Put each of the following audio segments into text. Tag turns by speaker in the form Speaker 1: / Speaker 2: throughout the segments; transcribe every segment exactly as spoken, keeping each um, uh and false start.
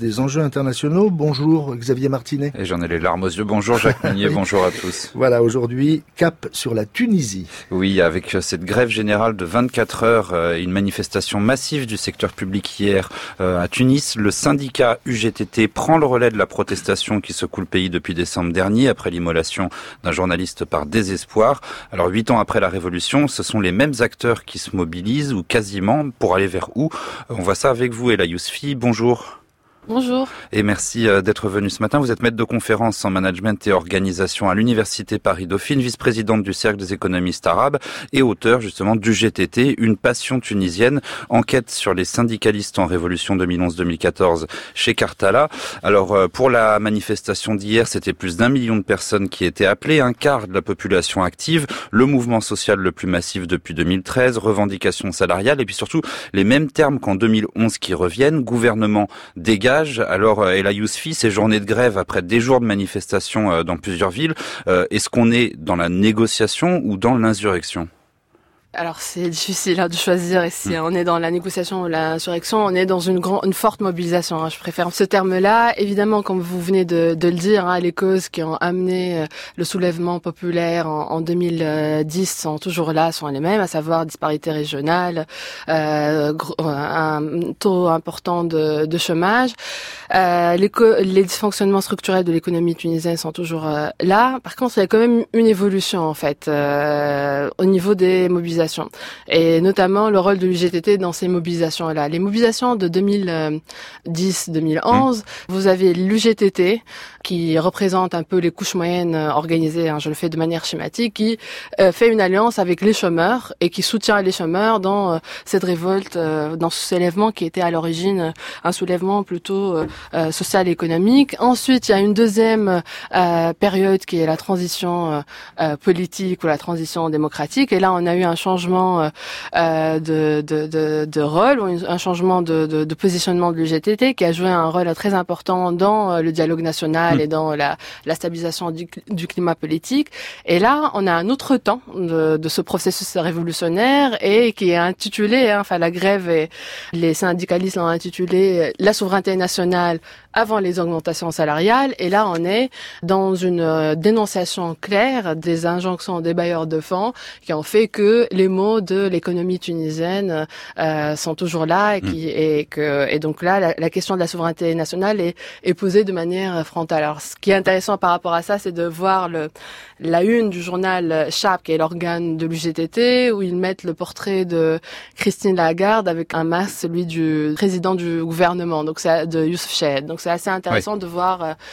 Speaker 1: des enjeux internationaux. Bonjour Xavier Martinet.
Speaker 2: Et j'en ai les larmes aux yeux. Bonjour Jacques Meunier, oui. Bonjour à tous.
Speaker 1: Voilà, aujourd'hui, cap sur la Tunisie.
Speaker 2: Oui, avec cette grève générale de vingt-quatre heures, une manifestation massive du secteur public hier à Tunis. Le syndicat U G T T prend le relais de la protestation qui secoue le pays depuis décembre dernier, après l'immolation d'un journaliste par désespoir. Alors, huit ans après la révolution, ce sont les mêmes acteurs qui se mobilisent, ou quasiment, pour aller vers où? On voit ça avec vous, Ella Yousfi. Bonjour.
Speaker 3: Bonjour.
Speaker 2: Et merci d'être venu ce matin. Vous êtes maître de conférence en management et organisation à l'Université Paris-Dauphine, vice-présidente du Cercle des économistes arabes et auteur justement du G T T, Une passion tunisienne, enquête sur les syndicalistes en révolution deux mille onze deux mille quatorze chez Cartala. Alors pour la manifestation d'hier, c'était plus d'un million de personnes qui étaient appelées, un quart de la population active, le mouvement social le plus massif depuis deux mille treize, revendications salariales et puis surtout les mêmes termes qu'en deux mille onze qui reviennent, gouvernement dégage. Alors, Ella Yousfi, ces journées de grève après des jours de manifestations dans plusieurs villes, est-ce qu'on est dans la négociation ou dans l'insurrection ?
Speaker 3: Alors c'est difficile hein, de choisir si mmh. on est dans la négociation ou l'insurrection, on est dans une grande, une forte mobilisation. Hein. Je préfère ce terme-là. Évidemment, comme vous venez de, de le dire, hein, les causes qui ont amené le soulèvement populaire en, en deux mille dix sont toujours là, sont les mêmes, à savoir disparité régionale, euh, un taux important de, de chômage. Euh, les, co- les dysfonctionnements structurels de l'économie tunisienne sont toujours euh, là. Par contre, il y a quand même une évolution en fait euh, au niveau des mobilisations. Et notamment le rôle de l'U G T T dans ces mobilisations-là. Les mobilisations de deux mille dix deux mille onze, mmh. vous avez l'U G T T qui représente un peu les couches moyennes organisées, hein, je le fais de manière schématique, qui euh, fait une alliance avec les chômeurs et qui soutient les chômeurs dans euh, cette révolte, euh, dans ce soulèvement qui était à l'origine un soulèvement plutôt euh, euh, social et économique. Ensuite, il y a une deuxième euh, période qui est la transition euh, politique ou la transition démocratique. Et là, on a eu un changement euh, de, de, de, de rôle, ou un changement de, de, de positionnement de l'U G T T qui a joué un rôle très important dans le dialogue national mmh. et dans la, la stabilisation du, du climat politique. Et là, on a un autre temps de, de ce processus révolutionnaire et qui est intitulé, hein, enfin la grève et les syndicalistes l'ont intitulé la souveraineté nationale avant les augmentations salariales. Et là, on est dans une dénonciation claire des injonctions des bailleurs de fonds qui ont fait que les maux de l'économie tunisienne euh, sont toujours là et, qui, et que et donc là, la, la question de la souveraineté nationale est, est posée de manière frontale. Alors, ce qui est intéressant par rapport à ça, c'est de voir le, la une du journal Chap, qui est l'organe de l'U G T T, où ils mettent le portrait de Christine Lagarde avec un masque, celui du président du gouvernement, donc c'est de Youssef Chahed. Donc c'est assez intéressant oui. de voir euh,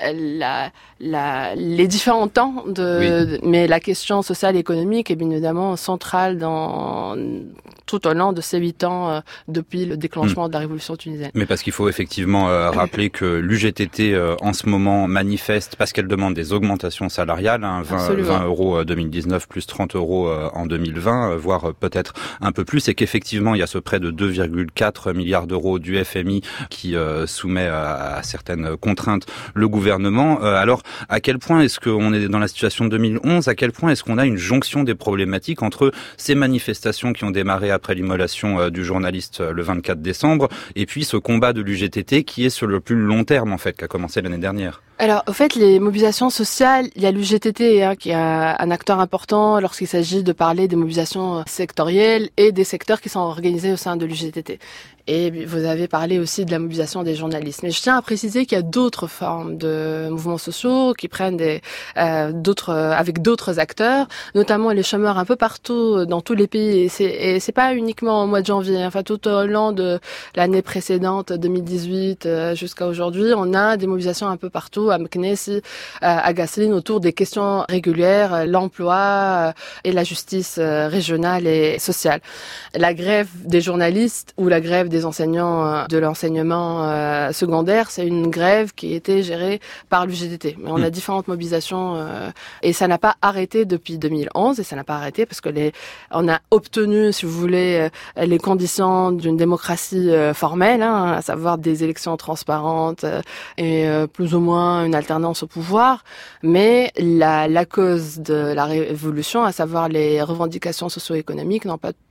Speaker 3: la, la, les différents temps, de, oui. de, mais la question sociale et économique est bien évidemment centrale dans tout au long de ces huit ans euh, depuis le déclenchement mmh. de la révolution tunisienne.
Speaker 2: Mais parce qu'il faut effectivement euh, rappeler que l'U G T T euh, en ce moment manifeste parce qu'elle demande des augmentations salariales, hein, vingt, vingt euros deux mille dix-neuf plus trente euros euh, en deux mille vingt, euh, voire euh, peut-être un peu plus, et qu'effectivement il y a ce prêt de deux virgule quatre milliards d'euros du F M I qui euh, soumet à, à certaines contraintes le gouvernement. Euh, alors à quel point est-ce qu'on est dans la situation de deux mille onze? À quel point est-ce qu'on a une jonction des problématiques entre ces manifestations qui ont démarré après l'immolation euh, du journaliste euh, le vingt-quatre décembre et puis ce combat de l'U G T T qui est sur le plus long terme en fait, qui a commencé l'année dernière?
Speaker 3: Alors, au fait, les mobilisations sociales, il y a l'U G T T hein, qui est un, un acteur important lorsqu'il s'agit de parler des mobilisations sectorielles et des secteurs qui sont organisés au sein de l'U G T T. Et vous avez parlé aussi de la mobilisation des journalistes. Mais je tiens à préciser qu'il y a d'autres formes de mouvements sociaux qui prennent des euh, d'autres euh, avec d'autres acteurs, notamment les chômeurs un peu partout dans tous les pays. Et c'est et c'est pas uniquement au mois de janvier. Enfin, tout au long de l'année précédente, deux mille dix-huit euh, jusqu'à aujourd'hui, on a des mobilisations un peu partout, à Meknessi, à Gassine, autour des questions régulières, l'emploi et la justice régionale et sociale. La grève des journalistes ou la grève des des enseignants de l'enseignement euh, secondaire, c'est une grève qui a été gérée par l'U G T T. Mais on a différentes mobilisations euh, et ça n'a pas arrêté depuis deux mille onze et ça n'a pas arrêté parce que les, on a obtenu, si vous voulez, euh, les conditions d'une démocratie euh, formelle, hein, à savoir des élections transparentes euh, et euh, plus ou moins une alternance au pouvoir. Mais la, la cause de la révolution, à savoir les revendications socio-économiques, n'ont pas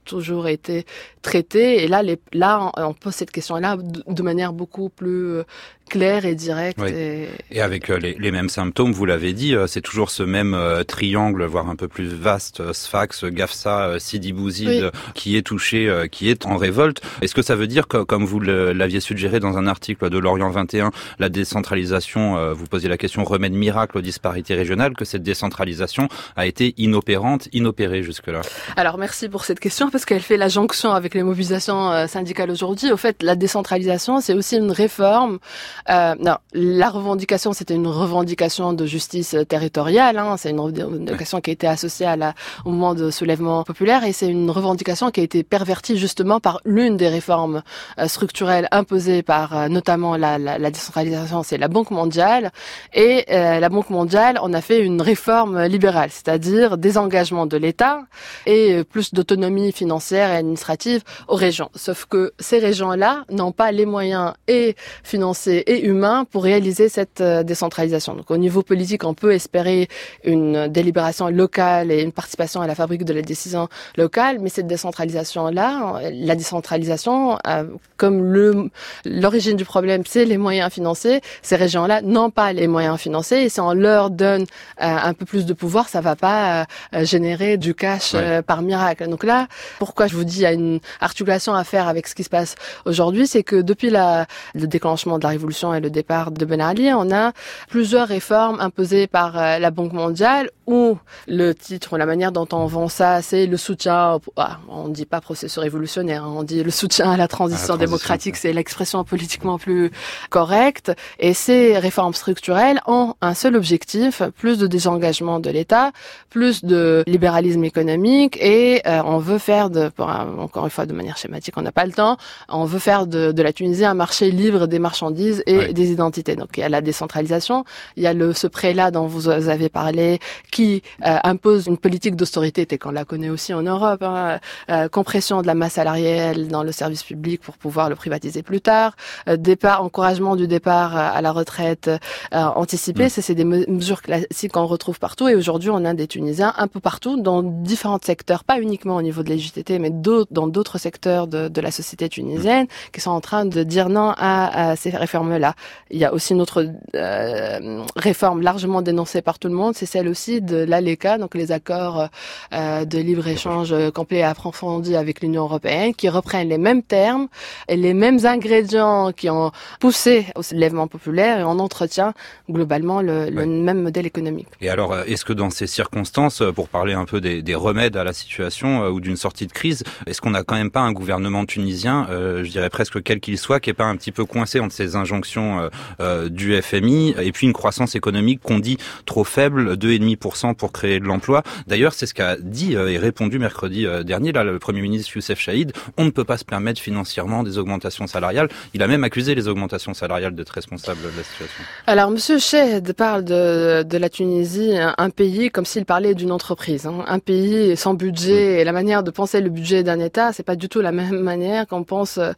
Speaker 3: toujours été traitées. Et là, les, là, on pose cette question-là de manière beaucoup plus claire et directe.
Speaker 2: Oui.
Speaker 3: Et...
Speaker 2: et avec euh, les, les mêmes symptômes, vous l'avez dit, euh, c'est toujours ce même euh, triangle, voire un peu plus vaste, euh, Sfax, Gafsa, euh, Sidi Bouzid, oui. euh, qui est touché, euh, qui est en révolte. Est-ce que ça veut dire que, comme vous l'aviez suggéré dans un article de Lorient vingt et un, la décentralisation, euh, vous posiez la question, remède miracle aux disparités régionales, que cette décentralisation a été inopérante, inopérée jusque-là?
Speaker 3: Alors merci pour cette question, parce qu'elle fait la jonction avec les mobilisations euh, syndicales aujourd'hui. Au fait, la décentralisation, c'est aussi une réforme. Euh, non, la revendication, c'était une revendication de justice territoriale. Hein, c'est une revendication qui a été associée à la, au mouvement de soulèvement populaire, et c'est une revendication qui a été pervertie justement par l'une des réformes euh, structurelles imposées par euh, notamment la, la, la décentralisation, c'est la Banque mondiale. Et euh, la Banque mondiale, on a fait une réforme libérale, c'est-à-dire désengagement de l'État et plus d'autonomie financière et administrative aux régions. Sauf que ces régions-là n'ont pas les moyens et financiers et humains pour réaliser cette euh, décentralisation. Donc au niveau politique, on peut espérer une délibération locale et une participation à la fabrique de la décision locale, mais cette décentralisation-là, la décentralisation, euh, comme le l'origine du problème, c'est les moyens financiers, ces régions-là n'ont pas les moyens financiers, et si on leur donne euh, un peu plus de pouvoir, ça va pas euh, générer du cash euh, ouais. par miracle. Donc là, pourquoi je vous dis il y a une articulation à faire avec ce qui se passe aujourd'hui, c'est que depuis la, le déclenchement de la révolution et le départ de Ben Ali, on a plusieurs réformes imposées par euh, la Banque mondiale, où le titre, la manière dont on vend ça, c'est le soutien, ah, on dit pas processus révolutionnaire, hein, on dit le soutien à la transition, à la transition démocratique, c'est l'expression politiquement plus correcte. Et ces réformes structurelles ont un seul objectif, plus de désengagement de l'État, plus de libéralisme économique, et euh, on veut faire, de, pour, encore une fois de manière schématique, on n'a pas le temps, on veut faire de, de la Tunisie un marché libre des marchandises et oui. des identités. Donc il y a la décentralisation, il y a le, ce prêt-là dont vous avez parlé, qui euh, impose une politique d'austérité, et qu'on la connaît aussi en Europe, hein, euh, compression de la masse salariale dans le service public pour pouvoir le privatiser plus tard, euh, départ, encouragement du départ à la retraite euh, anticipée, mmh. ça c'est des mesures classiques qu'on retrouve partout, et aujourd'hui on a des Tunisiens un peu partout, dans différents secteurs, pas uniquement au niveau de la J T T, mais d'autres, dans d'autres secteurs de, de la société tunisienne, mmh. qui sont en train de dire non à, à ces réformes-là. Il y a aussi une autre euh, réforme largement dénoncée par tout le monde, c'est celle aussi de l'A L E C A, donc les accords euh, de libre-échange complet et approfondi avec l'Union européenne, qui reprennent les mêmes termes et les mêmes ingrédients qui ont poussé au soulèvement populaire, et on entretient globalement le, le ouais. même modèle économique.
Speaker 2: Et alors, est-ce que dans ces circonstances, pour parler un peu des, des remèdes à la situation euh, ou d'une sortie de crise, est-ce qu'on n'a quand même pas un gouvernement tunisien, euh, je dirais presque quel qu'il soit, qui est pas un petit peu coincé entre ces injonctions euh, euh, du F M I et puis une croissance économique qu'on dit trop faible, deux virgule cinq pour cent pour créer de l'emploi. D'ailleurs, c'est ce qu'a dit euh, et répondu mercredi euh, dernier là, le Premier ministre Youssef Chaïd. On ne peut pas se permettre financièrement des augmentations salariales. Il a même accusé les augmentations salariales d'être responsables de la situation.
Speaker 3: Alors, Monsieur Chaïd parle de, de la Tunisie, un, un pays comme s'il parlait d'une entreprise. Hein. Un pays sans budget, mmh. et la manière de penser le budget d'un État, c'est pas du tout la même manière qu'on pense euh,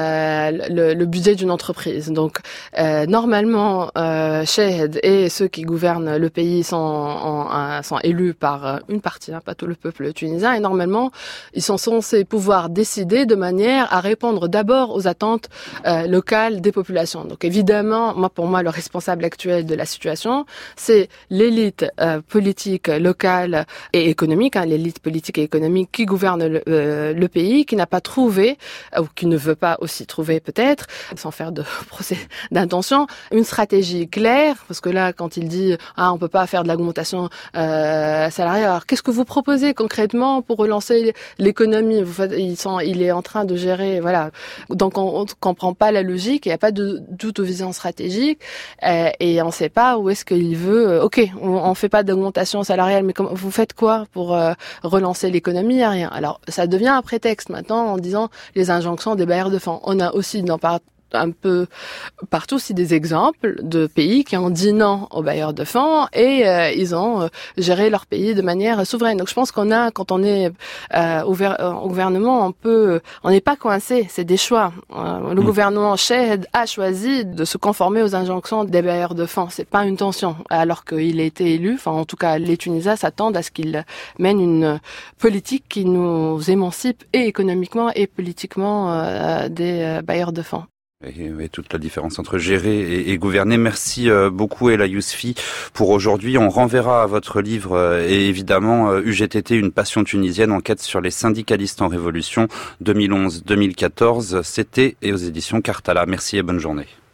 Speaker 3: le, le budget d'une entreprise. Donc, euh, normalement, euh, Chaïd et ceux qui gouvernent le pays sont, en, en, sont élus par une partie, hein, pas tout le peuple tunisien, et normalement, ils sont censés pouvoir décider de manière à répondre d'abord aux attentes euh, locales des populations. Donc évidemment, moi pour moi, le responsable actuel de la situation, c'est l'élite euh, politique locale et économique, hein, l'élite politique et économique qui gouverne le, euh, le pays, qui n'a pas trouvé, ou qui ne veut pas aussi trouver peut-être, sans faire de procès d'intention, une stratégie claire, parce que là, quand il dit « Ah, on peut pas faire de l'augmentation euh, salariale », alors qu'est-ce que vous proposez concrètement pour relancer l'économie? Vous faites, ils sont, il est en train de gérer, voilà. Donc on, on comprend pas la logique, il n'y a pas de d'autovision stratégique, euh, et on sait pas où est-ce qu'il veut. Euh, ok, on, on fait pas d'augmentation salariale, mais comment, vous faites quoi pour euh, relancer l'économie? Il n'y a rien. Alors ça devient un prétexte maintenant en disant les injonctions des bailleurs de fonds. On a aussi dans par un peu partout aussi des exemples de pays qui ont dit non aux bailleurs de fonds et euh, ils ont euh, géré leur pays de manière souveraine. Donc je pense qu'on a, quand on est euh, au, au gouvernement, on peut, on n'est pas coincé, c'est des choix. Euh, le mmh. gouvernement Chahed a choisi de se conformer aux injonctions des bailleurs de fonds. C'est pas une tension, alors qu'il a été élu. Enfin, en tout cas, les Tunisiens s'attendent à ce qu'il mène une politique qui nous émancipe et économiquement et politiquement euh, des euh, bailleurs de fonds.
Speaker 2: Et, et toute la différence entre gérer et, et gouverner. Merci euh, beaucoup Ella Yousfi pour aujourd'hui. On renverra à votre livre euh, et évidemment euh, U G T T, une passion tunisienne, enquête sur les syndicalistes en révolution deux mille onze deux mille quatorze. C'était et aux éditions Cartala. Merci et bonne journée.